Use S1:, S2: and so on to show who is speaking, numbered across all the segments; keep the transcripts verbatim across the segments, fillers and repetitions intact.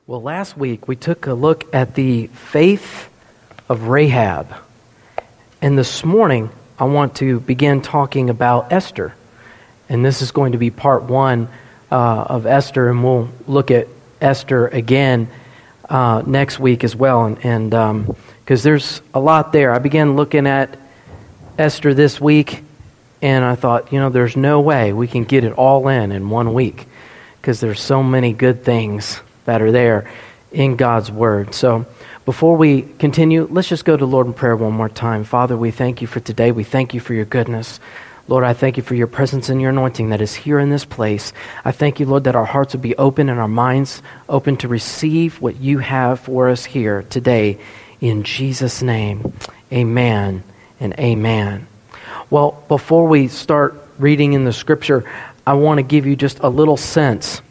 S1: Well, last week we took a look at the faith of Rahab. And this morning I want to begin talking about Esther. And this is going to be part one uh, of Esther, and we'll look at Esther again uh, next week as well. And and um, because there's a lot there. I began looking at Esther this week, and I thought, you know, there's no way we can get it all in in one week, because there's so many good things that are there in God's Word. So before we continue, let's just go to Lord in prayer one more time. Father, we thank you for today. We thank you for your goodness. Lord, I thank you for your presence and your anointing that is here in this place. I thank you, Lord, that our hearts will be open and our minds open to receive what you have for us here today. In Jesus' name, amen and amen. Well, before we start reading in the Scripture, I want to give you just a little sense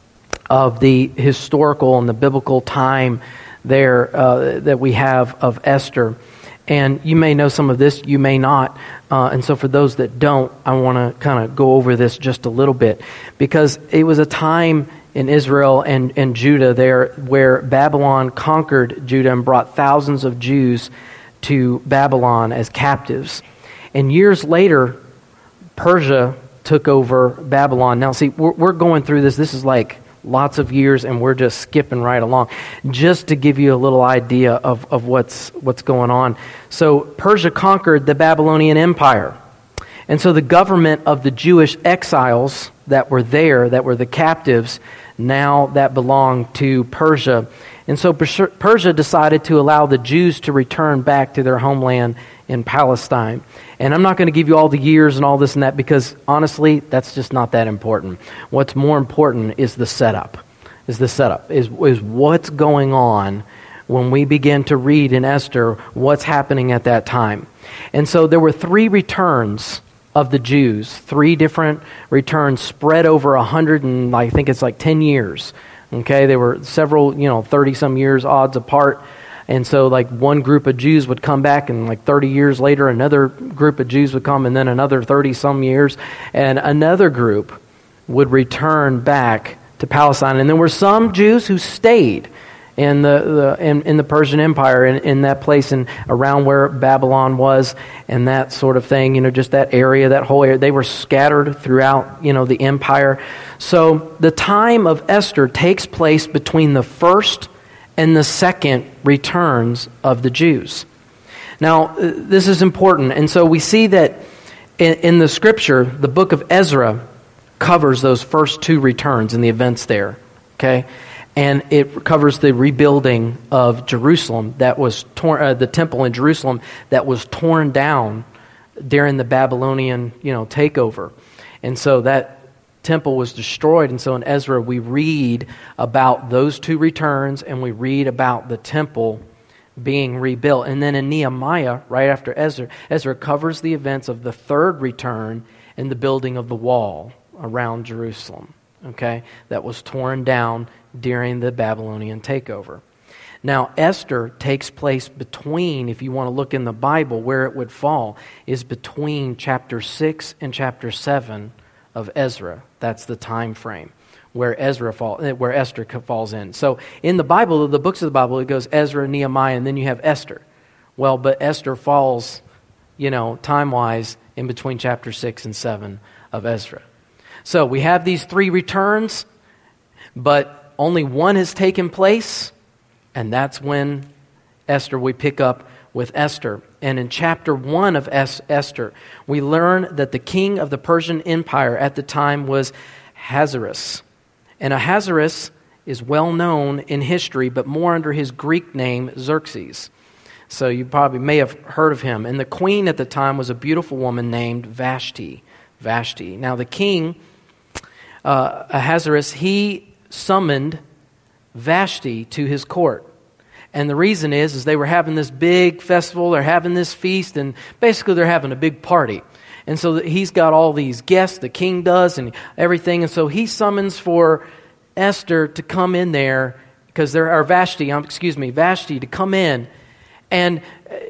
S1: of the historical and the biblical time there uh, that we have of Esther. And you may know some of this, you may not. Uh, and so for those that don't, I want to kind of go over this just a little bit, because it was a time in Israel and, and Judah there where Babylon conquered Judah and brought thousands of Jews to Babylon as captives. And years later, Persia took over Babylon. Now, see, we're, we're going through this. This is like lots of years, and we're just skipping right along, just to give you a little idea of, of what's what's going on. So Persia conquered the Babylonian Empire. And so the government of the Jewish exiles that were there, that were the captives, now that belonged to Persia. And so Persia decided to allow the Jews to return back to their homeland in Palestine. And I'm not going to give you all the years and all this and that, because honestly, that's just not that important. What's more important is the setup. Is the setup. Is, is what's going on when we begin to read in Esther what's happening at that time. And so there were three returns of the Jews, three different returns spread over a hundred and I think it's like ten years. Okay, they were several, you know, thirty some years odds apart. And so like one group of Jews would come back, and like thirty years later, another group of Jews would come, and then another thirty some years, and another group would return back to Palestine. And there were some Jews who stayed in the, the in, in the Persian Empire, in, in that place and around where Babylon was, and that sort of thing, you know, just that area, that whole area. They were scattered throughout, you know, the empire. So the time of Esther takes place between the first and the second returns of the Jews. Now, this is important. And so we see that in, in the Scripture, the book of Ezra covers those first two returns and the events there. Okay? And it covers the rebuilding of Jerusalem that was torn, uh, the temple in Jerusalem that was torn down during the Babylonian, you know, takeover. And so that temple was destroyed. And so in Ezra, we read about those two returns, and we read about the temple being rebuilt. And then in Nehemiah, right after Ezra, Ezra covers the events of the third return and the building of the wall around Jerusalem, okay, that was torn down during the Babylonian takeover. Now, Esther takes place between, if you want to look in the Bible, where it would fall, is between chapter six and chapter seven of Ezra. That's the time frame where Ezra fall, where Esther falls in. So in the Bible, the books of the Bible, it goes Ezra, Nehemiah, and then you have Esther. Well, but Esther falls, you know, time-wise in between chapter six and seven of Ezra. So we have these three returns, but only one has taken place, and that's when Esther, we pick up with Esther. And in chapter one of es- Esther, we learn that the king of the Persian Empire at the time was Ahasuerus. And Ahasuerus is well known in history, but more under his Greek name, Xerxes. So you probably may have heard of him. And the queen at the time was a beautiful woman named Vashti. Vashti. Now the king, uh, Ahasuerus, he summoned Vashti to his court. And the reason is, is they were having this big festival, they're having this feast, and basically they're having a big party. And so he's got all these guests, the king does, and everything. And so he summons for Esther to come in there, because there are Vashti, um, excuse me, Vashti to come in and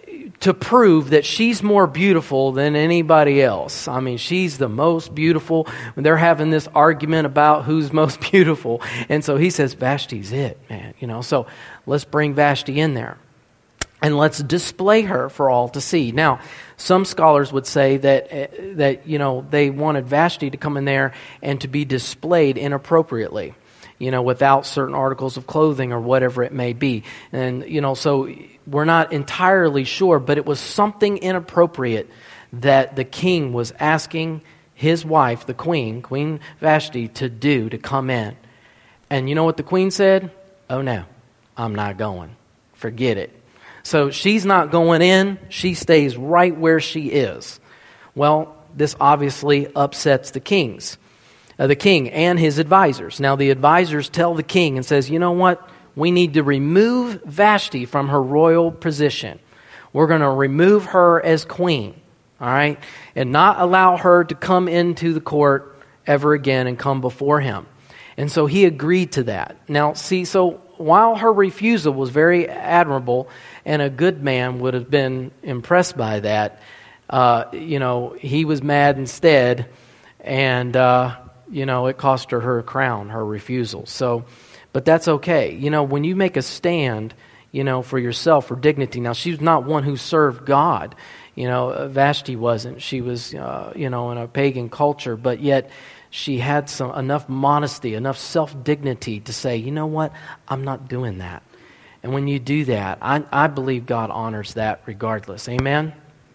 S1: to prove that she's more beautiful than anybody else. I mean, she's the most beautiful. When they're having this argument about who's most beautiful. And so he says, Vashti's it, man. You know, so let's bring Vashti in there. And let's display her for all to see. Now, some scholars would say that, uh, that you know, they wanted Vashti to come in there and to be displayed inappropriately, you know, without certain articles of clothing or whatever it may be. And, you know, so we're not entirely sure, but it was something inappropriate that the king was asking his wife, the queen, Queen Vashti, to do, to come in. And you know what the queen said? Oh, no, I'm not going. Forget it. So she's not going in. She stays right where she is. Well, this obviously upsets the kings, uh, the king and his advisors. Now, the advisors tell the king and says, you know what? We need to remove Vashti from her royal position. We're going to remove her as queen, all right? And not allow her to come into the court ever again and come before him. And so he agreed to that. Now, see, so while her refusal was very admirable, and a good man would have been impressed by that, uh, you know, he was mad instead, and, uh, you know, it cost her her crown, her refusal. So, but that's okay. You know, when you make a stand, you know, for yourself, for dignity. Now, she's not one who served God. You know, Vashti wasn't. She was, uh, you know, in a pagan culture, but yet she had some enough modesty, enough self-dignity to say, you know what, I'm not doing that. And when you do that, I, I believe God honors that regardless. Amen?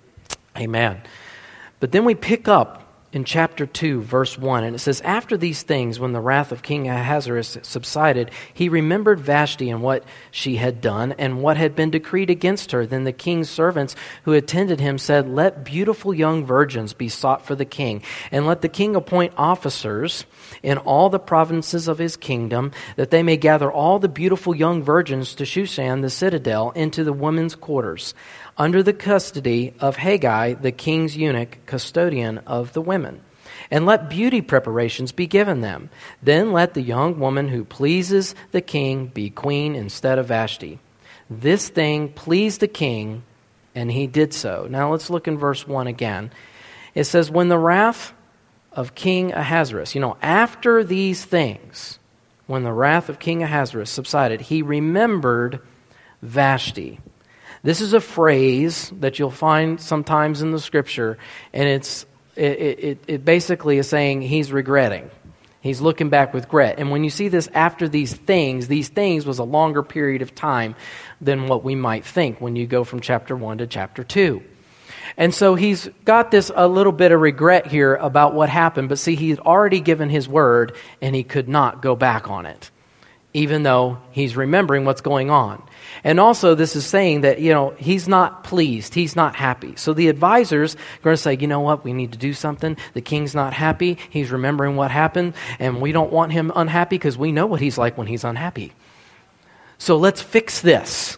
S1: Amen. But then we pick up in chapter two, verse one, and it says, after these things, when the wrath of King Ahasuerus subsided, he remembered Vashti and what she had done and what had been decreed against her. Then the king's servants who attended him said, let beautiful young virgins be sought for the king, and let the king appoint officers in all the provinces of his kingdom, that they may gather all the beautiful young virgins to Shushan the citadel into the women's quarters, under the custody of Haggai, the king's eunuch, custodian of the women. And let beauty preparations be given them. Then let the young woman who pleases the king be queen instead of Vashti. This thing pleased the king, and he did so. Now let's look in verse one again. It says, when the wrath of King Ahasuerus, you know, after these things, when the wrath of King Ahasuerus subsided, he remembered Vashti. This is a phrase that you'll find sometimes in the scripture, and it's it, it, it basically is saying he's regretting. He's looking back with regret. And when you see this after these things, these things was a longer period of time than what we might think when you go from chapter one to chapter two. And so he's got this a little bit of regret here about what happened, but see, he's already given his word, and he could not go back on it, even though he's remembering what's going on. And also this is saying that, you know, he's not pleased. He's not happy. So the advisors are going to say, you know what, we need to do something. The king's not happy. He's remembering what happened, and we don't want him unhappy because we know what he's like when he's unhappy. So let's fix this.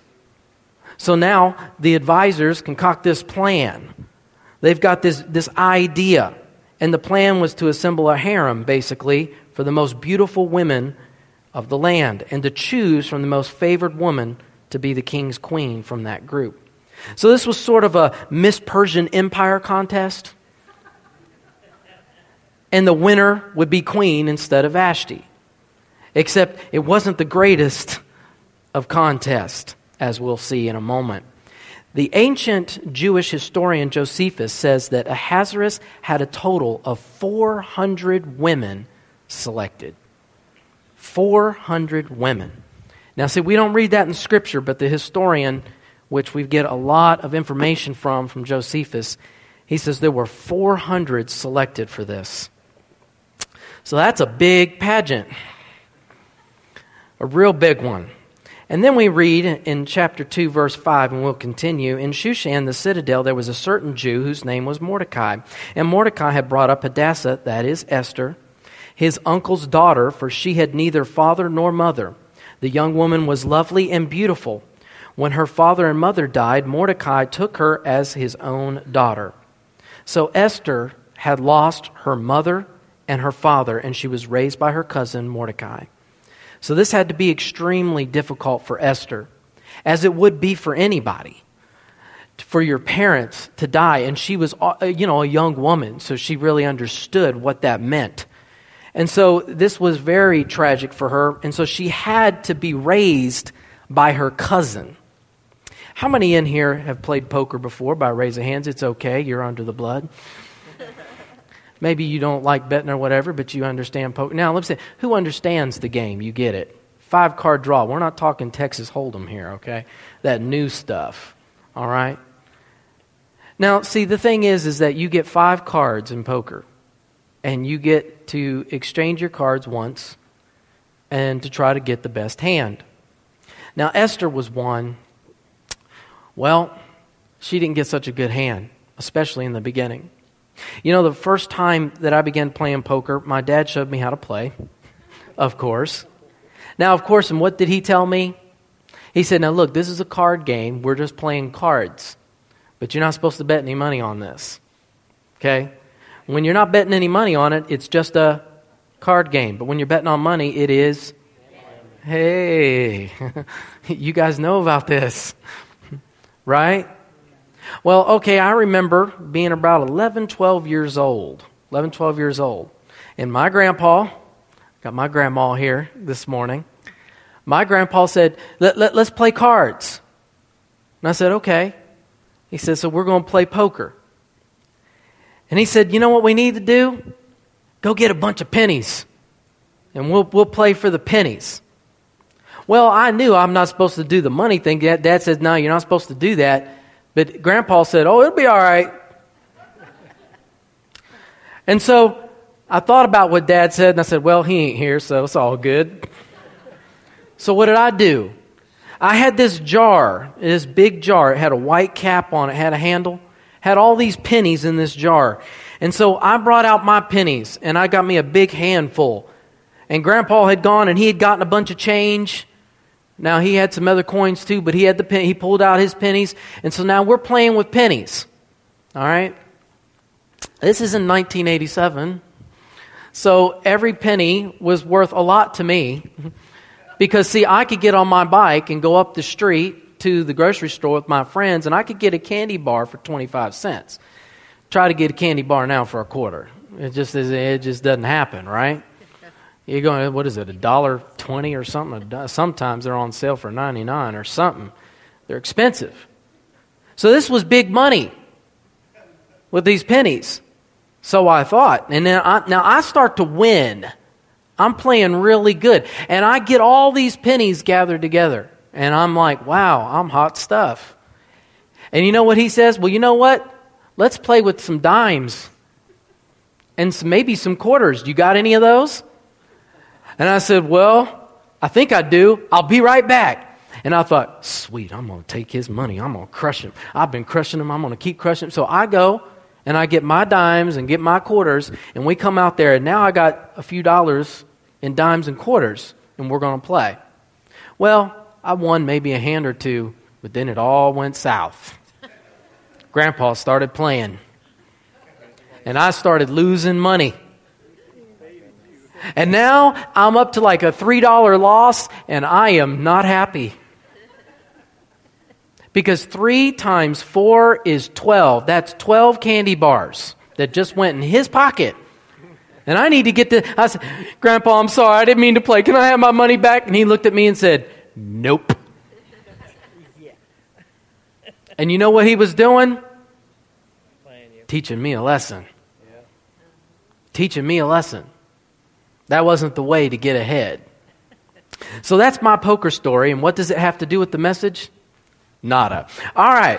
S1: So now the advisors concoct this plan. They've got this, this idea. And the plan was to assemble a harem, basically, for the most beautiful women of the land, and to choose from the most favored woman to be the king's queen from that group. So this was sort of a Miss Persian Empire contest. And the winner would be queen instead of Vashti. Except it wasn't the greatest of contests, as we'll see in a moment. The ancient Jewish historian Josephus says that Ahasuerus had a total of four hundred women selected. four hundred women. Now, see, we don't read that in Scripture, but the historian, which we get a lot of information from, from Josephus, he says there were four hundred selected for this. So that's a big pageant. A real big one. And then we read in chapter two, verse five, and we'll continue. In Shushan, the citadel, there was a certain Jew whose name was Mordecai. And Mordecai had brought up Hadassah, that is Esther, his uncle's daughter, for she had neither father nor mother. The young woman was lovely and beautiful. When her father and mother died, Mordecai took her as his own daughter. So Esther had lost her mother and her father, and she was raised by her cousin Mordecai. So this had to be extremely difficult for Esther, as it would be for anybody, for your parents to die. And she was, you know, a young woman, so she really understood what that meant. And so this was very tragic for her. And so she had to be raised by her cousin. How many in here have played poker before? By raise of hands, it's okay. You're under the blood. Maybe you don't like betting or whatever, but you understand poker. Now, let's say, who understands the game? You get it. Five card draw. We're not talking Texas Hold'em here, okay? That new stuff, all right? Now, see, the thing is, is that you get five cards in poker, and you get to exchange your cards once and to try to get the best hand. Now, Esther was one. Well, she didn't get such a good hand, especially in the beginning. You know, the first time that I began playing poker, my dad showed me how to play, of course. Now, of course, and what did he tell me? He said, now look, this is a card game. We're just playing cards. But you're not supposed to bet any money on this. Okay? When you're not betting any money on it, it's just a card game. But when you're betting on money, it is, hey, you guys know about this, right? Well, okay, I remember being about eleven, twelve years old. eleven, twelve years old. And my grandpa, got my grandma here this morning. My grandpa said, let, let, let's play cards. And I said, okay. He said, so we're going to play poker. And he said, you know what we need to do? Go get a bunch of pennies. And we'll we'll play for the pennies. Well, I knew I'm not supposed to do the money thing. Dad says, no, you're not supposed to do that. But Grandpa said, oh, it'll be all right. And so I thought about what Dad said, and I said, well, he ain't here, so it's all good. So what did I do? I had this jar, this big jar. It had a white cap on it, had a handle, had all these pennies in this jar. And so I brought out my pennies, and I got me a big handful. And Grandpa had gone, and he had gotten a bunch of change. Now, he had some other coins too, but he had the pen, he pulled out his pennies. And so now we're playing with pennies. All right? This is in nineteen eighty-seven. So every penny was worth a lot to me. Because, see, I could get on my bike and go up the street to the grocery store with my friends, and I could get a candy bar for twenty-five cents. Try to get a candy bar now for a quarter. It just is, it just doesn't happen, right? You're going, what is it, a dollar twenty or something? Sometimes they're on sale for ninety-nine or something. They're expensive. So this was big money with these pennies. So I thought. And then I, now I start to win. I'm playing really good. And I get all these pennies gathered together. And I'm like, wow, I'm hot stuff. And you know what he says? Well, you know what? Let's play with some dimes. And some, maybe some quarters. You got any of those? And I said, well, I think I do. I'll be right back. And I thought, sweet, I'm going to take his money. I'm going to crush him. I've been crushing him. I'm going to keep crushing him. So I go and I get my dimes and get my quarters. And we come out there. And now I got a few dollars in dimes and quarters. And we're going to play. Well, I won maybe a hand or two. But then it all went south. Grandpa started playing. And I started losing money. And now I'm up to like a three dollar loss, and I am not happy. Because three times four is twelve. That's twelve candy bars that just went in his pocket. And I need to get the... I said, Grandpa, I'm sorry, I didn't mean to play. Can I have my money back? And he looked at me and said, nope. And you know what he was doing? Teaching me a lesson. Teaching me a lesson. That wasn't the way to get ahead. So that's my poker story. And what does it have to do with the message? Nada. All right.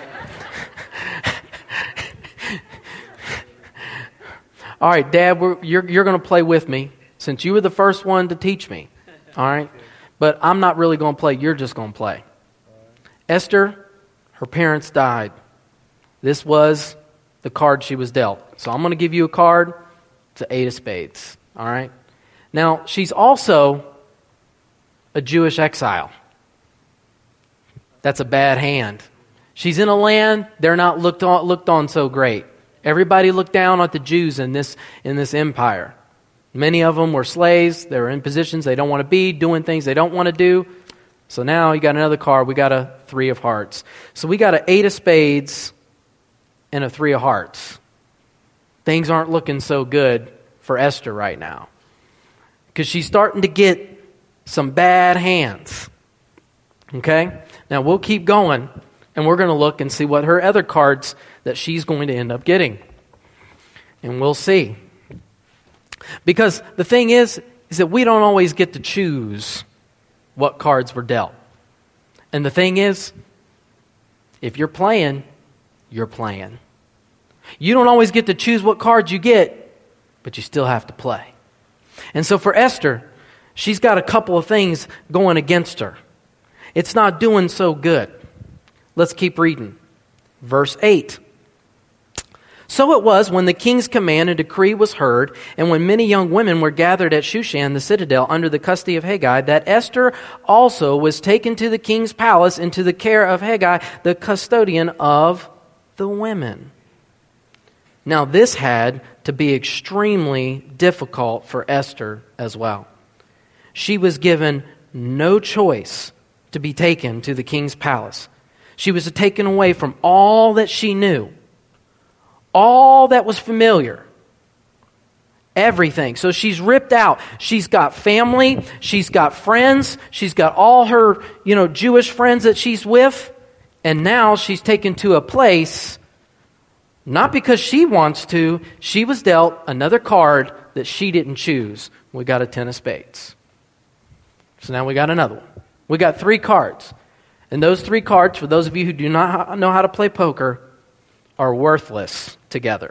S1: All right, Dad, we're, you're, you're going to play with me since you were the first one to teach me. All right? But I'm not really going to play. You're just going to play. Esther, her parents died. This was the card she was dealt. So I'm going to give you a card. It's an eight of spades. All right? Now, she's also a Jewish exile. That's a bad hand. She's in a land they're not looked on, looked on so great. Everybody looked down at the Jews in this, in this empire. Many of them were slaves. They were in positions they don't want to be, doing things they don't want to do. So now you got another card. We got a three of hearts. So we got an eight of spades and a three of hearts. Things aren't looking so good for Esther right now, because she's starting to get some bad hands. Okay? Now we'll keep going, and we're going to look and see what her other cards that she's going to end up getting. And we'll see. Because the thing is, is that we don't always get to choose what cards were dealt. And the thing is, if you're playing, you're playing. You don't always get to choose what cards you get, but you still have to play. And so for Esther, she's got a couple of things going against her. It's not doing so good. Let's keep reading. Verse eight. So it was when the king's command and decree was heard, and when many young women were gathered at Shushan, the citadel, under the custody of Hegai, that Esther also was taken to the king's palace into the care of Hegai, the custodian of the women. Now this had to be extremely difficult for Esther as well. She was given no choice to be taken to the king's palace. She was taken away from all that she knew. All that was familiar. Everything. So she's ripped out. She's got family. She's got friends. She's got all her, you know, Jewish friends that she's with. And now she's taken to a place, not because she wants to. She was dealt another card that she didn't choose. We got a ten of spades. So now we got another one. We got three cards. And those three cards, for those of you who do not know how to play poker, are worthless together.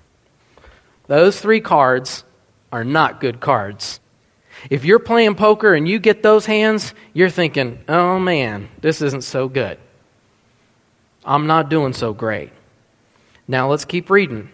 S1: Those three cards are not good cards. If you're playing poker and you get those hands, you're thinking, oh man, this isn't so good. I'm not doing so great. Now let's keep reading.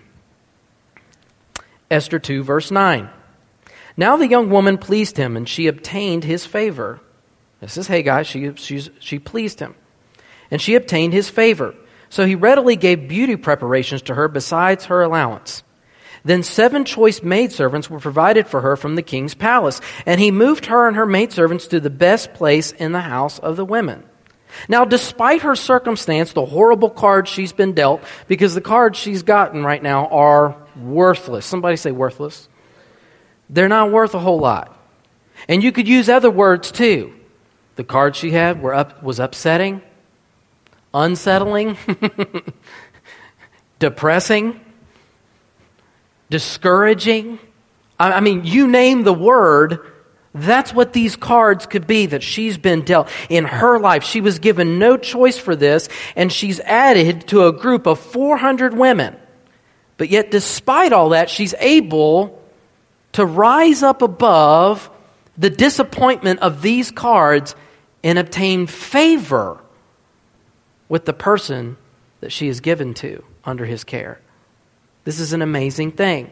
S1: Esther two, verse nine. Now the young woman pleased him, and she obtained his favor. This is Hegai. She, she, she pleased him. And she obtained his favor. So he readily gave beauty preparations to her besides her allowance. Then seven choice maidservants were provided for her from the king's palace, and he moved her and her maidservants to the best place in the house of the women. Now, despite her circumstance, the horrible cards she's been dealt, because the cards she's gotten right now are worthless. Somebody say worthless. They're not worth a whole lot. And you could use other words too. The cards she had were up, was upsetting, unsettling, depressing, discouraging. I mean, you name the word, that's what these cards could be that she's been dealt in her life. She was given no choice for this, and she's added to a group of four hundred women. But yet, despite all that, she's able to rise up above the disappointment of these cards and obtain favor with the person that she is given to under his care. This is an amazing thing.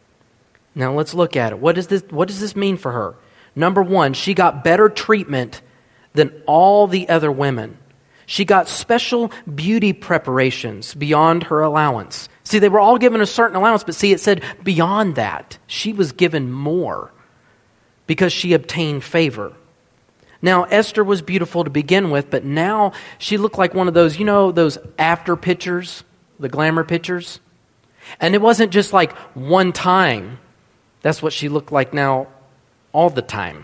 S1: Now let's look at it. What does this, what does this mean for her? Number one, she got better treatment than all the other women. She got special beauty preparations beyond her allowance. See, they were all given a certain allowance, but see, it said beyond that. She was given more because she obtained favor. Now, Esther was beautiful to begin with, but now she looked like one of those, you know, those after pictures, the glamour pictures. And it wasn't just like one time. That's what she looked like now all the time.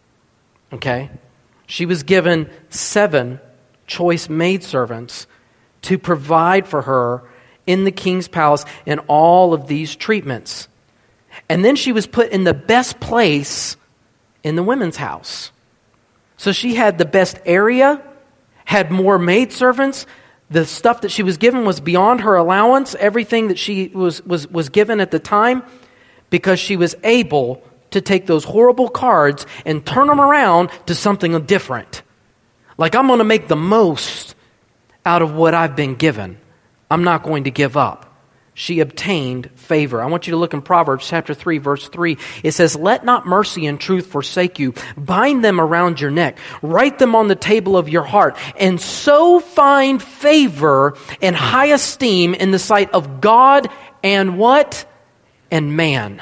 S1: Okay? She was given seven choice maidservants to provide for her in the king's palace in all of these treatments. And then she was put in the best place in the women's house. So she had the best area, had more maidservants. The stuff that she was given was beyond her allowance, everything that she was, was, was given at the time, because she was able to take those horrible cards and turn them around to something different. Like, I'm going to make the most out of what I've been given. I'm not going to give up. She obtained favor. I want you to look in Proverbs chapter three, verse three. It says, let not mercy and truth forsake you. Bind them around your neck. Write them on the table of your heart. And so find favor and high esteem in the sight of God and what? And man.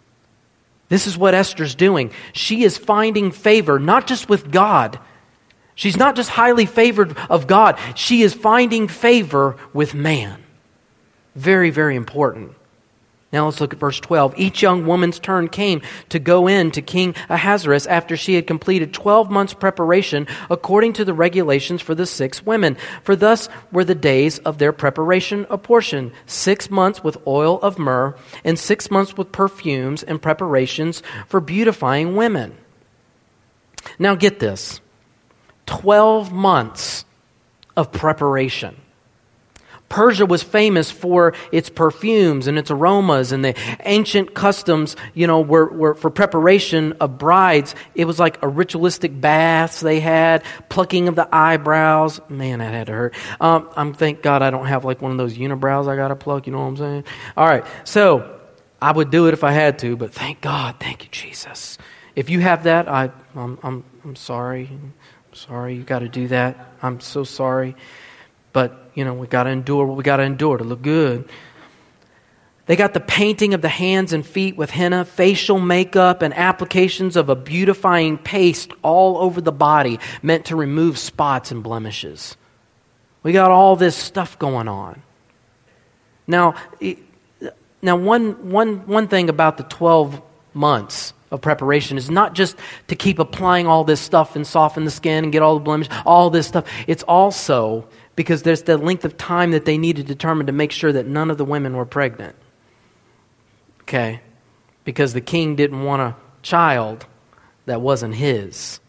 S1: This is what Esther's doing. She is finding favor, not just with God, She's not just highly favored of God. She is finding favor with man. Very, very important. Now let's look at verse twelve. Each young woman's turn came to go in to King Ahasuerus after she had completed twelve months' preparation according to the regulations for the six women. For thus were the days of their preparation apportioned. Six months with oil of myrrh and six months with perfumes and preparations for beautifying women. Now get this. Twelve months of preparation. Persia was famous for its perfumes and its aromas, and the ancient customs, you know, were, were for preparation of brides. It was like a ritualistic baths they had, plucking of the eyebrows. Man, that had to hurt. Um, I'm thank God I don't have like one of those unibrows I got to pluck, you know what I'm saying? All right, so I would do it if I had to, but thank God, thank you, Jesus. If you have that, I, I'm, I'm, I'm sorry. I'm sorry you got to do that. I'm so sorry. But, you know, we got to endure what we got to endure to look good. They got the painting of the hands and feet with henna, facial makeup, and applications of a beautifying paste all over the body meant to remove spots and blemishes. We got all this stuff going on. Now, now one, one, one thing about the twelve months of preparation is not just to keep applying all this stuff and soften the skin and get all the blemishes, all this stuff. It's also because there's the length of time that they need to determine to make sure that none of the women were pregnant. Okay? Because the king didn't want a child that wasn't his.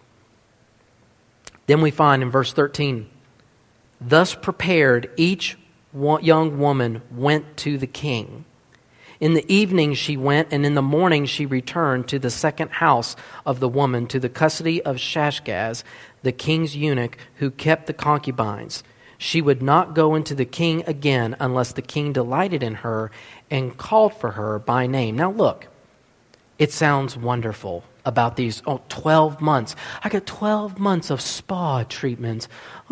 S1: Then we find in verse thirteen, thus prepared each young woman went to the king. In the evening she went, and in the morning she returned to the second house of the woman, to the custody of Shashgaz, the king's eunuch, who kept the concubines. She would not go into the king again unless the king delighted in her and called for her by name. Now look, it sounds wonderful about these oh, twelve months. I got twelve months of spa treatments.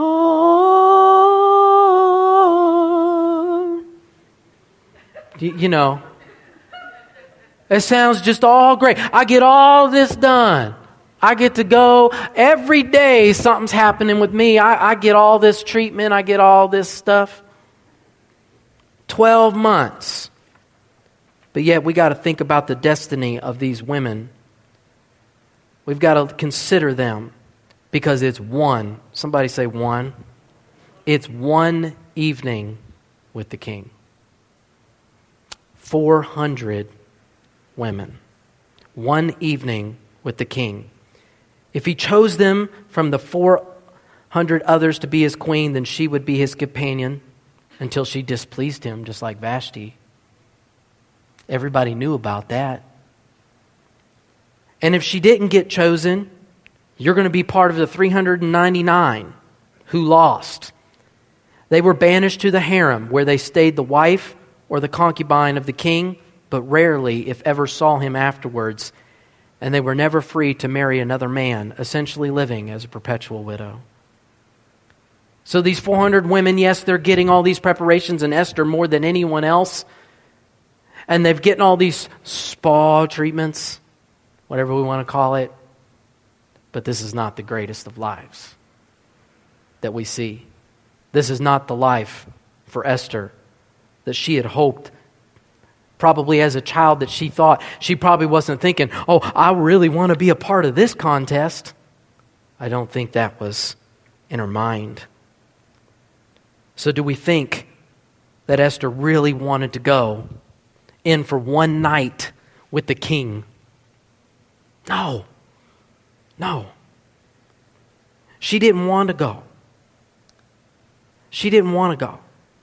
S1: Oh, you, you know, it sounds just all great. I get all this done. I get to go every day. Something's happening with me. I, I get all this treatment. I get all this stuff. Twelve months. But yet we got to think about the destiny of these women. We've got to consider them because it's one. Somebody say one. It's one evening with the king. Four hundred women. One evening with the king. If he chose them from the four hundred others to be his queen, then she would be his companion until she displeased him, just like Vashti. Everybody knew about that. And if she didn't get chosen, you're going to be part of the three hundred ninety-nine who lost. They were banished to the harem, where they stayed the wife or the concubine of the king, but rarely, if ever, saw him afterwards. And they were never free to marry another man, essentially living as a perpetual widow. So these four hundred women, yes, they're getting all these preparations in Esther more than anyone else. And they're getting all these spa treatments, whatever we want to call it. But this is not the greatest of lives that we see. This is not the life for Esther that she had hoped. Probably as a child that she thought, she probably wasn't thinking, oh, I really want to be a part of this contest. I don't think that was in her mind. So do we think that Esther really wanted to go in for one night with the king? No. No. She didn't want to go. She didn't want to go.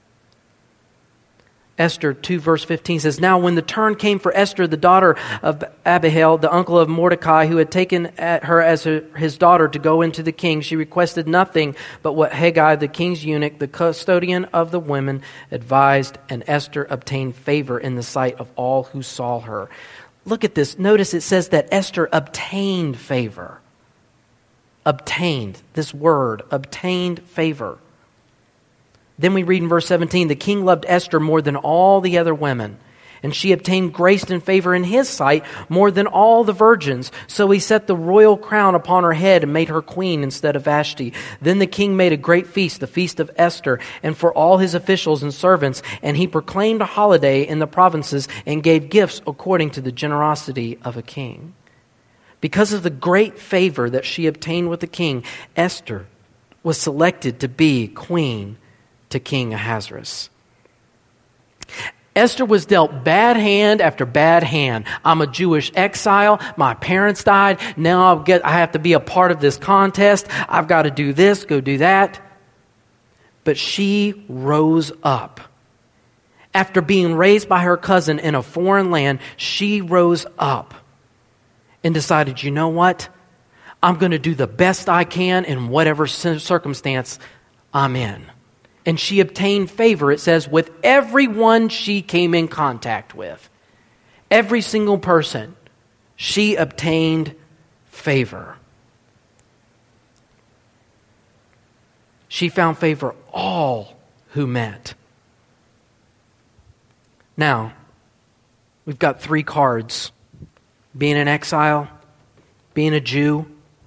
S1: Esther two verse fifteen says, now when the turn came for Esther, the daughter of Abihail, the uncle of Mordecai, who had taken her as his daughter to go into the king, she requested nothing but what Haggai, the king's eunuch, the custodian of the women, advised, and Esther obtained favor in the sight of all who saw her. Look at this. Notice it says that Esther obtained favor. Obtained. This word, obtained favor. Then we read in verse seventeen, the king loved Esther more than all the other women, And she obtained grace and favor in his sight more than all the virgins. So he set the royal crown upon her head and made her queen instead of Vashti. Then the king made a great feast, the feast of Esther, and for all his officials and servants. And he proclaimed a holiday in the provinces and gave gifts according to the generosity of a king. Because of the great favor that she obtained with the king, Esther was selected to be queen to King Ahasuerus. Esther was dealt bad hand after bad hand. I'm a Jewish exile. My parents died. Now I'll get, I have to be a part of this contest. I've got to do this, go do that. But she rose up. After being raised by her cousin in a foreign land, she rose up and decided, you know what? I'm going to do the best I can in whatever circumstance I'm in. And she obtained favor, it says, with everyone she came in contact with. Every single person, she obtained favor. She found favor all who met. Now, we've got three cards. Being in exile, being a Jew,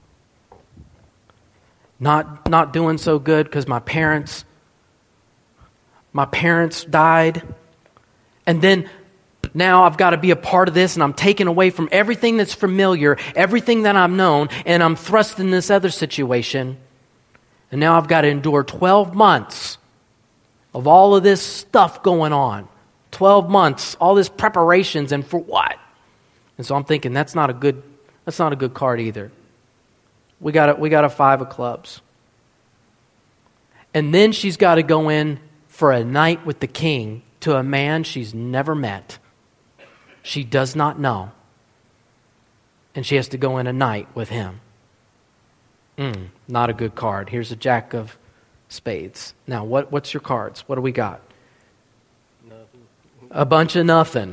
S1: not, not doing so good because my parents... My parents died, and then now I've got to be a part of this, and I'm taken away from everything that's familiar, everything that I've known, and I'm thrust in this other situation. And now I've got to endure twelve months of all of this stuff going on. twelve months, all this preparations, and for what? And so I'm thinking that's not a good that's not a good card either. We got a, we got a five of clubs. And then she's got to go in for a night with the king to a man she's never met. She does not know. And she has to go in a night with him. Mm, not a good card. Here's a jack of spades. Now, what, what's your cards? What do we got?
S2: Nothing.
S1: A bunch of nothing.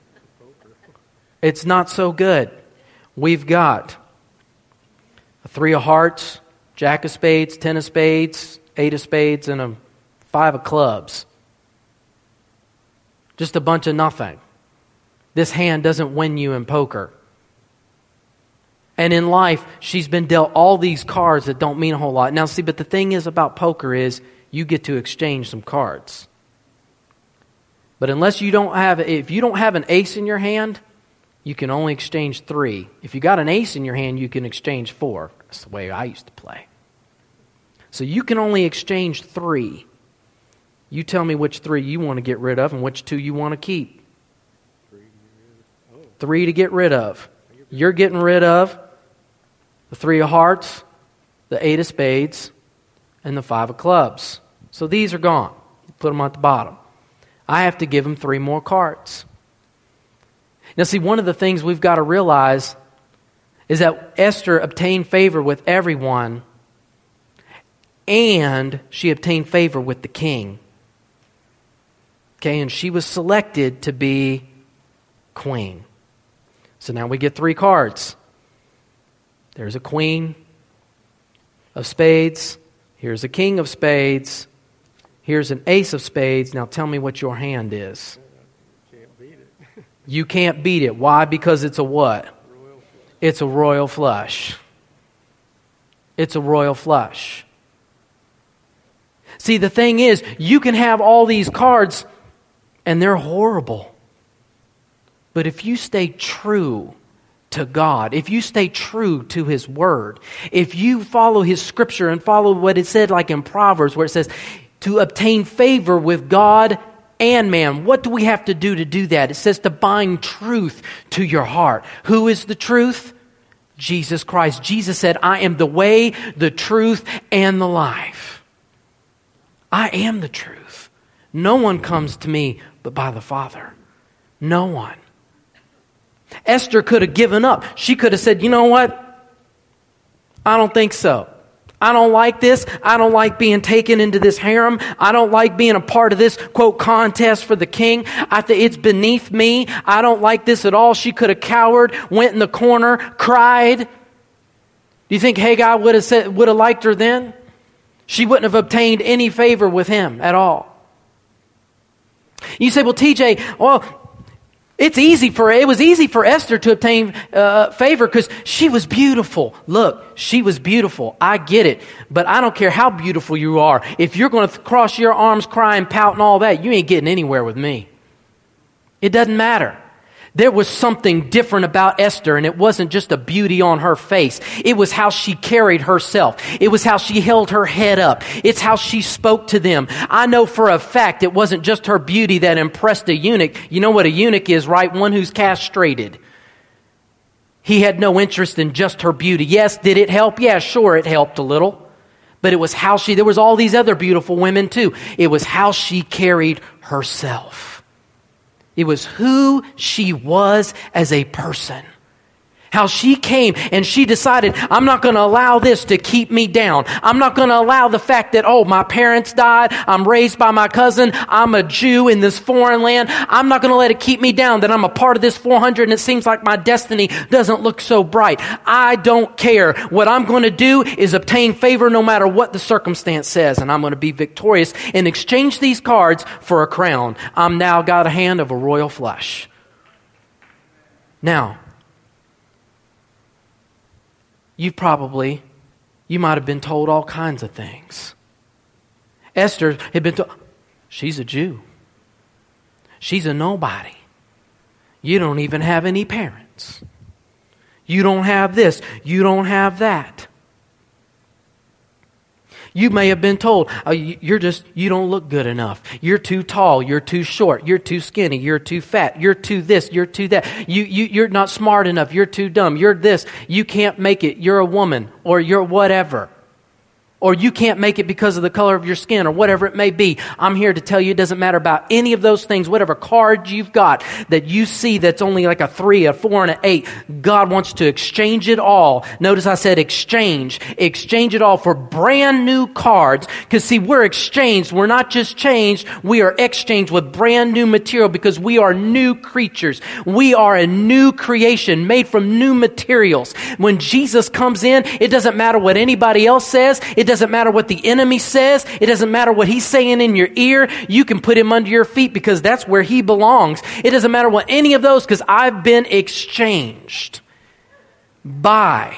S1: It's not so good. We've got a three of hearts, jack of spades, ten of spades, eight of spades, and a five of clubs. Just a bunch of nothing. This hand doesn't win you in poker. And in life, she's been dealt all these cards that don't mean a whole lot. Now see, but the thing is about poker is you get to exchange some cards. But unless you don't have, if you don't have an ace in your hand, you can only exchange three. If you got an ace in your hand, you can exchange four. That's the way I used to play. So you can only exchange three. You tell me which three you want to get rid of and which two you want to keep. Three to get rid of. You're getting rid of the three of hearts, the eight of spades, and the five of clubs. So these are gone. Put them at the bottom. I have to give him three more cards. Now see, one of the things we've got to realize is that Esther obtained favor with everyone, and she obtained favor with the king. Okay, and she was selected to be queen. So now we get three cards. There's a queen of spades. Here's a king of spades. Here's an ace of spades. Now tell me what your hand is.
S2: Can't beat it.
S1: You can't beat it. Why? Because it's a what?
S2: Royal flush.
S1: It's a royal flush. It's a royal flush. See, the thing is, you can have all these cards and they're horrible. But if you stay true to God, if you stay true to His Word, if you follow His Scripture and follow what it said like in Proverbs where it says to obtain favor with God and man, what do we have to do to do that? It says to bind truth to your heart. Who is the truth? Jesus Christ. Jesus said, I am the way, the truth, and the life. I am the truth. No one comes to me but by the Father. No one. Esther could have given up. She could have said, you know what? I don't think so. I don't like this. I don't like being taken into this harem. I don't like being a part of this, quote, contest for the king. I think it's beneath me. I don't like this at all. She could have cowered, went in the corner, cried. Do you think Haggai would have said, would have liked her then? She wouldn't have obtained any favor with him at all. You say, well, T J, well, It's easy for, it was easy for Esther to obtain uh, favor because she was beautiful. Look, she was beautiful. I get it. But I don't care how beautiful you are. If you're going to cross your arms, cry and pout and all that, you ain't getting anywhere with me. It doesn't matter. There was something different about Esther, and it wasn't just a beauty on her face. It was how she carried herself. It was how she held her head up. It's how she spoke to them. I know for a fact it wasn't just her beauty that impressed a eunuch. You know what a eunuch is, right? One who's castrated. He had no interest in just her beauty. Yes, did it help? Yeah, sure, it helped a little. But it was how she, there was all these other beautiful women too. It was how she carried herself. It was who she was as a person. How she came and she decided, I'm not going to allow this to keep me down. I'm not going to allow the fact that, oh, my parents died. I'm raised by my cousin. I'm a Jew in this foreign land. I'm not going to let it keep me down that I'm a part of this four hundred and it seems like my destiny doesn't look so bright. I don't care. What I'm going to do is obtain favor no matter what the circumstance says. And I'm going to be victorious and exchange these cards for a crown. I'm now got a hand of a royal flesh. Now, you probably, you might have been told all kinds of things. Esther had been told, she's a Jew. She's a nobody. You don't even have any parents. You don't have this. You don't have that. You may have been told, oh, you're just, you don't look good enough. You're too tall. You're too short. You're too skinny. You're too fat. You're too this. You're too that. You, you, you're not smart enough. You're too dumb. You're this. You can't make it. You're a woman or you're whatever. Or you can't make it because of the color of your skin or whatever it may be. I'm here to tell you it doesn't matter about any of those things. Whatever card you've got that you see that's only like a three, a four, and an eight, God wants to exchange it all. Notice I said exchange. Exchange it all for brand new cards. Because see, we're exchanged. We're not just changed. We are exchanged with brand new material because we are new creatures. We are a new creation made from new materials. When Jesus comes in, it doesn't matter what anybody else says. It doesn't matter what the enemy says. It doesn't matter what he's saying in your ear. You can put him under your feet because that's where he belongs. It doesn't matter what any of those, because I've been exchanged by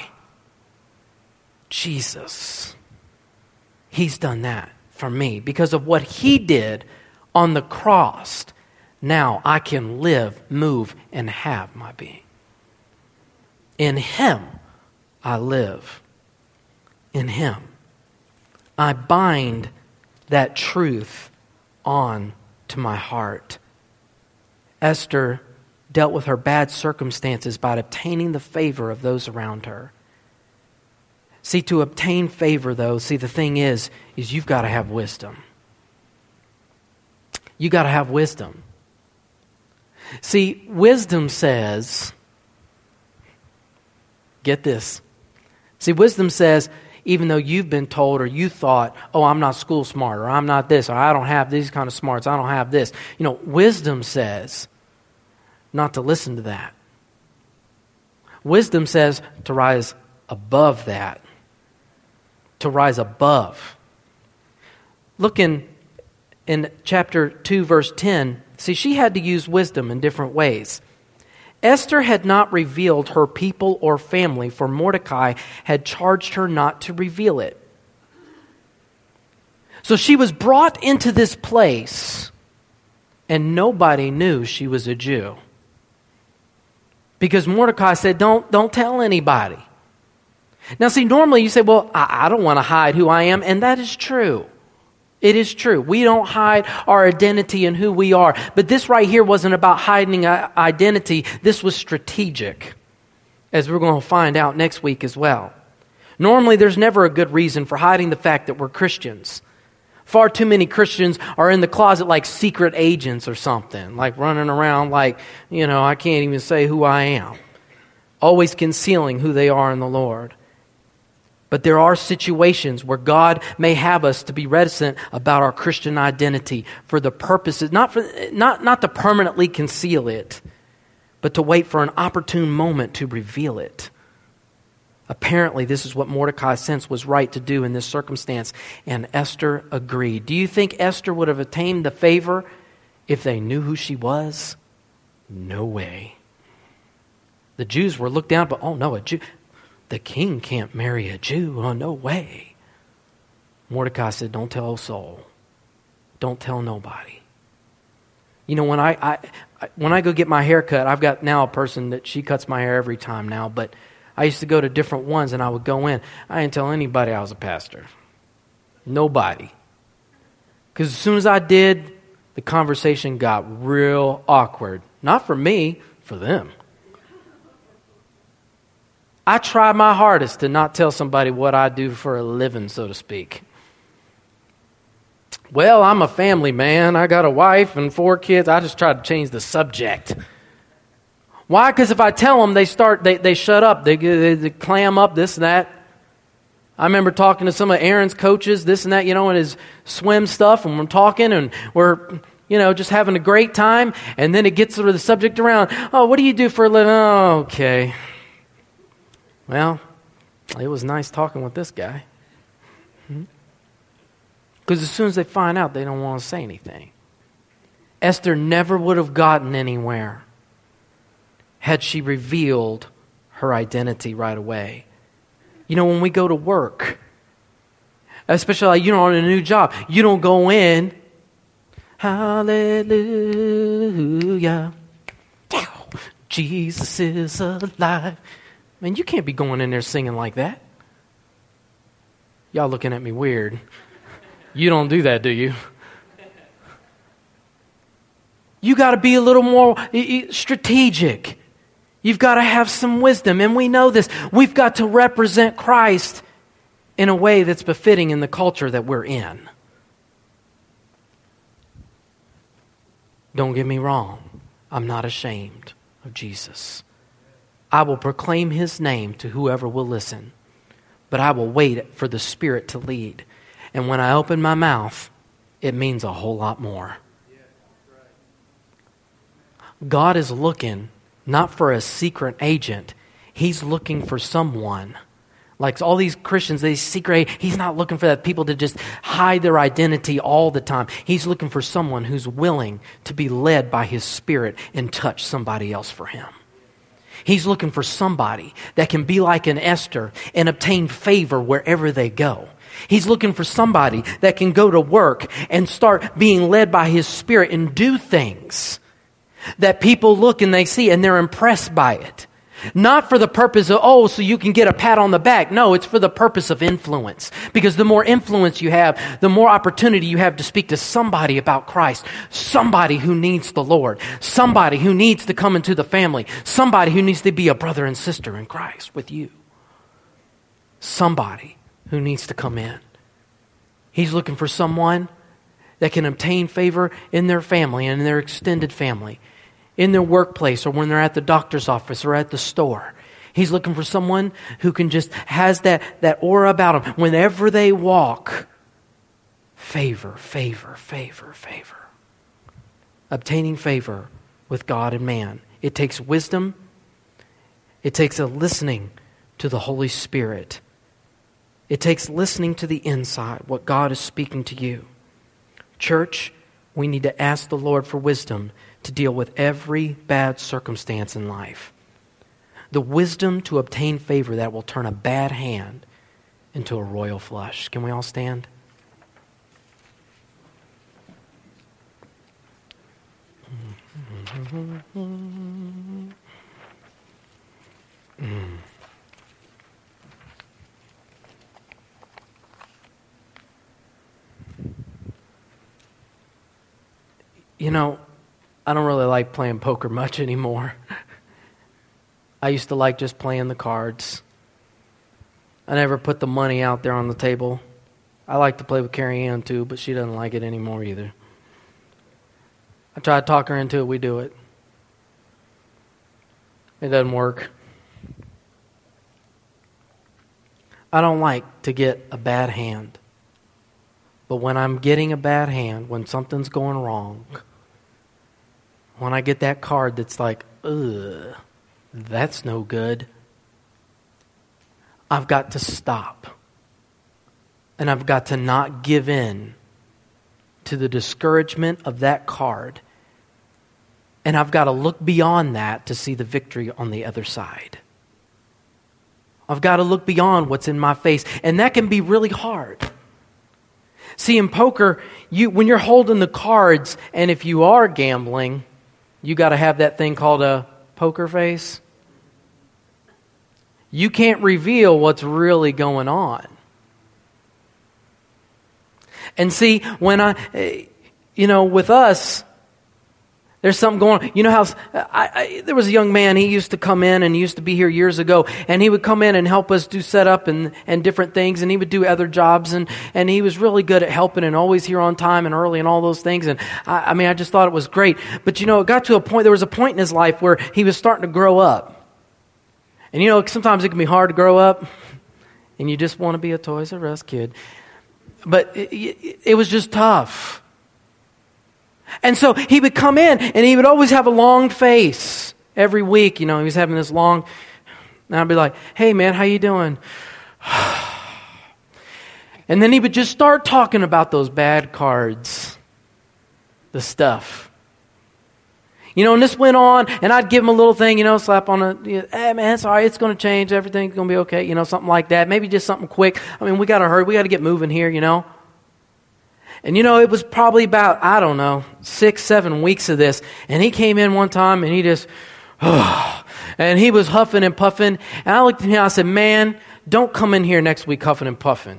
S1: Jesus. He's done that for me because of what he did on the cross. Now I can live, move, and have my being. In him I live. In him I bind that truth on to my heart. Esther dealt with her bad circumstances by obtaining the favor of those around her. See, to obtain favor, though, see, the thing is, is you've got to have wisdom. You got to have wisdom. See, wisdom says, get this. See, wisdom says, even though you've been told or you thought, oh, I'm not school smart, or I'm not this, or I don't have these kind of smarts, I don't have this. You know, wisdom says not to listen to that. Wisdom says to rise above that. To rise above. Look in, in chapter two, verse ten. See, she had to use wisdom in different ways. Esther had not revealed her people or family, for Mordecai had charged her not to reveal it. So she was brought into this place, and nobody knew she was a Jew. Because Mordecai said, don't, don't tell anybody. Now see, normally you say, well, I, I don't want to hide who I am, and that is true. It is true. We don't hide our identity and who we are. But this right here wasn't about hiding identity. This was strategic, as we're going to find out next week as well. Normally, there's never a good reason for hiding the fact that we're Christians. Far too many Christians are in the closet like secret agents or something, like running around like, you know, I can't even say who I am. Always concealing who they are in the Lord. But there are situations where God may have us to be reticent about our Christian identity for the purposes, not for, not, not to permanently conceal it, but to wait for an opportune moment to reveal it. Apparently, this is what Mordecai sensed was right to do in this circumstance, and Esther agreed. Do you think Esther would have attained the favor if they knew who she was? No way. The Jews were looked down, but oh no, a Jew, the king can't marry a Jew. Oh, no way. Mordecai said, don't tell a soul. Don't tell nobody. You know, when I, I, I when I go get my hair cut, I've got now a person that she cuts my hair every time now, but I used to go to different ones and I would go in. I didn't tell anybody I was a pastor. Nobody. Because as soon as I did, the conversation got real awkward. Not for me, for them. I try my hardest to not tell somebody what I do for a living, so to speak. Well, I'm a family man. I got a wife and four kids. I just try to change the subject. Why? Because if I tell them, they start, they, they shut up. They, they, they clam up, this and that. I remember talking to some of Aaron's coaches, this and that, you know, and his swim stuff, and we're talking, and we're, you know, just having a great time, and then it gets to the subject around, oh, what do you do for a living? Oh, okay. Well, it was nice talking with this guy. Because as soon as they find out, they don't want to say anything. Esther never would have gotten anywhere had she revealed her identity right away. You know, when we go to work, especially like, you know, on a new job, you don't go in, hallelujah, Jesus is alive. Man, you can't be going in there singing like that. Y'all looking at me weird. You don't do that, do you? You got to be a little more strategic. You've got to have some wisdom, and we know this. We've got to represent Christ in a way that's befitting in the culture that we're in. Don't get me wrong. I'm not ashamed of Jesus. I will proclaim His name to whoever will listen, but I will wait for the Spirit to lead. And when I open my mouth, it means a whole lot more. God is looking not for a secret agent. He's looking for someone. Like all these Christians, these secret, He's not looking for that people to just hide their identity all the time. He's looking for someone who's willing to be led by His Spirit and touch somebody else for Him. He's looking for somebody that can be like an Esther and obtain favor wherever they go. He's looking for somebody that can go to work and start being led by His Spirit and do things that people look and they see and they're impressed by it. Not for the purpose of, oh, so you can get a pat on the back. No, it's for the purpose of influence. Because the more influence you have, the more opportunity you have to speak to somebody about Christ. Somebody who needs the Lord. Somebody who needs to come into the family. Somebody who needs to be a brother and sister in Christ with you. Somebody who needs to come in. He's looking for someone that can obtain favor in their family and in their extended family, in their workplace, or when they're at the doctor's office or at the store. He's looking for someone who can just has that, that aura about them. Whenever they walk, favor, favor, favor, favor. Obtaining favor with God and man. It takes wisdom. It takes a listening to the Holy Spirit. It takes listening to the inside, what God is speaking to you. Church, we need to ask the Lord for wisdom to deal with every bad circumstance in life. The wisdom to obtain favor that will turn a bad hand into a royal flush. Can we all stand? Mm. You know, I don't really like playing poker much anymore. I used to like just playing the cards. I never put the money out there on the table. I like to play with Carrie Ann too, but she doesn't like it anymore either. I try to talk her into it, we do it. It doesn't work. I don't like to get a bad hand. But when I'm getting a bad hand, when something's going wrong, when I get that card that's like, ugh, that's no good, I've got to stop. And I've got to not give in to the discouragement of that card. And I've got to look beyond that to see the victory on the other side. I've got to look beyond what's in my face. And that can be really hard. See, in poker, you when you're holding the cards, and if you are gambling, you got to have that thing called a poker face. You can't reveal what's really going on. And see, when I, you know, with us, there's something going on. You know how I, I, there was a young man, he used to come in and he used to be here years ago, and he would come in and help us do setup and, and different things, and he would do other jobs, and, and he was really good at helping and always here on time and early and all those things. And I, I mean, I just thought it was great. But you know, it got to a point, there was a point in his life where he was starting to grow up. And you know, sometimes it can be hard to grow up, and you just want to be a Toys R Us kid. But it, it, it was just tough. And so he would come in, and he would always have a long face every week. You know, he was having this long, and I'd be like, hey man, how you doing? And then he would just start talking about those bad cards, the stuff. You know, and this went on, and I'd give him a little thing, you know, slap on a, you know, hey man, it's all right, it's going to change, everything's going to be okay, you know, something like that. Maybe just something quick. I mean, we got to hurry, we got to get moving here, you know. And you know, it was probably about, I don't know, six, seven weeks of this. And he came in one time and he just, oh, and he was huffing and puffing. And I looked at him and I said, man, don't come in here next week huffing and puffing.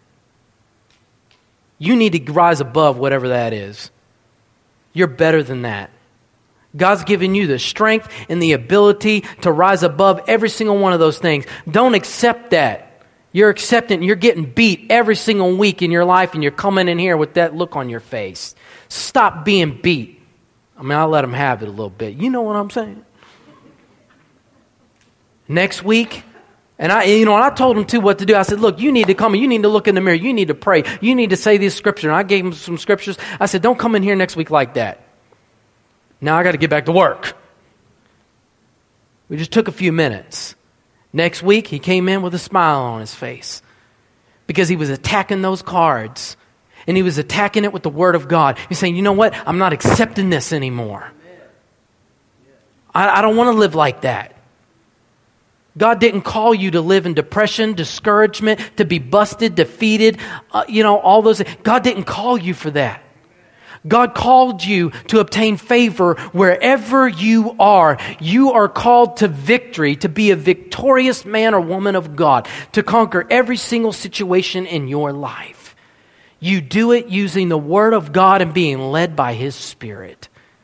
S1: You need to rise above whatever that is. You're better than that. God's given you the strength and the ability to rise above every single one of those things. Don't accept that. You're accepting, you're getting beat every single week in your life, and you're coming in here with that look on your face. Stop being beat. I mean, I'll let them have it a little bit. You know what I'm saying? Next week, and I, you know, and I told him too what to do. I said, look, you need to come and you need to look in the mirror. You need to pray. You need to say these scriptures. And I gave him some scriptures. I said, don't come in here next week like that. Now I got to get back to work. We just took a few minutes. Next week, he came in with a smile on his face because he was attacking those cards, and he was attacking it with the Word of God. He's saying, you know what? I'm not accepting this anymore. I, I don't want to live like that. God didn't call you to live in depression, discouragement, to be busted, defeated, uh, you know, all those. God didn't call you for that. God called you to obtain favor wherever you are. You are called to victory, to be a victorious man or woman of God, to conquer every single situation in your life. You do it using the Word of God and being led by His Spirit.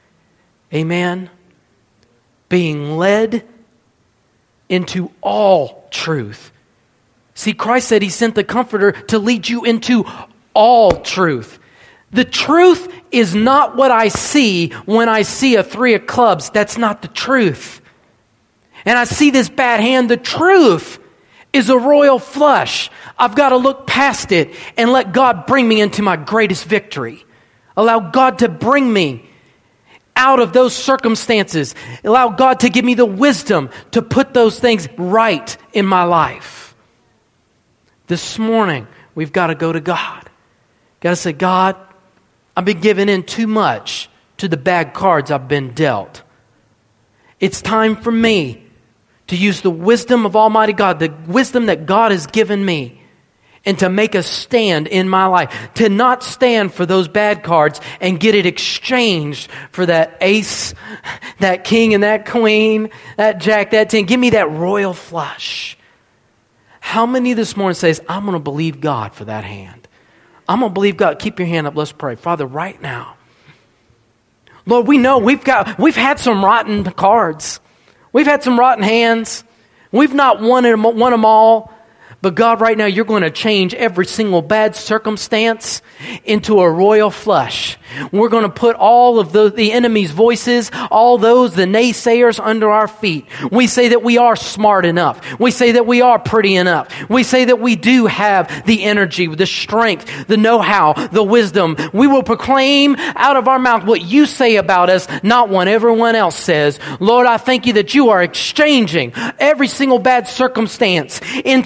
S1: Amen? Being led into all truth. See, Christ said He sent the Comforter to lead you into all truth. The truth is not what I see when I see a three of clubs. That's not the truth. And I see this bad hand. The truth is a royal flush. I've got to look past it and let God bring me into my greatest victory. Allow God to bring me out of those circumstances. Allow God to give me the wisdom to put those things right in my life. This morning, we've got to go to God. Got to say, God, I've been giving in too much to the bad cards I've been dealt. It's time for me to use the wisdom of Almighty God, the wisdom that God has given me, and to make a stand in my life. To not stand for those bad cards and get it exchanged for that ace, that king and that queen, that jack, that ten. Give me that royal flush. How many this morning says, I'm going to believe God for that hand? I'm going to believe God. Keep your hand up. Let's pray. Father, right now, Lord, we know we've got, we've had some rotten cards. We've had some rotten hands. We've not won them, won them all. But God, right now, you're going to change every single bad circumstance into a royal flush. We're going to put all of the, the enemy's voices, all those, the naysayers, under our feet. We say that we are smart enough. We say that we are pretty enough. We say that we do have the energy, the strength, the know-how, the wisdom. We will proclaim out of our mouth what you say about us, not what everyone else says. Lord, I thank you that you are exchanging every single bad circumstance into that royal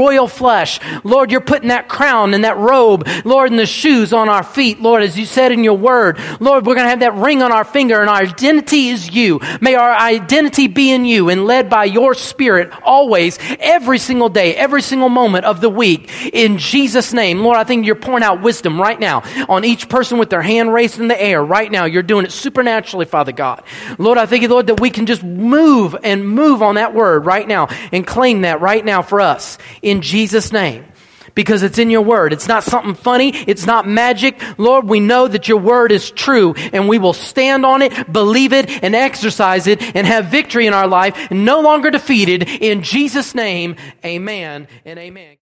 S1: royal flesh. Lord, you're putting that crown and that robe, Lord, and the shoes on our feet, Lord, as you said in your word. Lord, we're going to have that ring on our finger, and our identity is you. May our identity be in you and led by your Spirit always, every single day, every single moment of the week. In Jesus' name, Lord, I think you're pouring out wisdom right now on each person with their hand raised in the air right now. You're doing it supernaturally, Father God. Lord, I thank you, Lord, that we can just move and move on that word right now and claim that right now for us in Jesus' name. Because it's in your word. It's not something funny. It's not magic. Lord, we know that your word is true, and we will stand on it, believe it, and exercise it, and have victory in our life, and no longer defeated. In Jesus' name, amen and amen.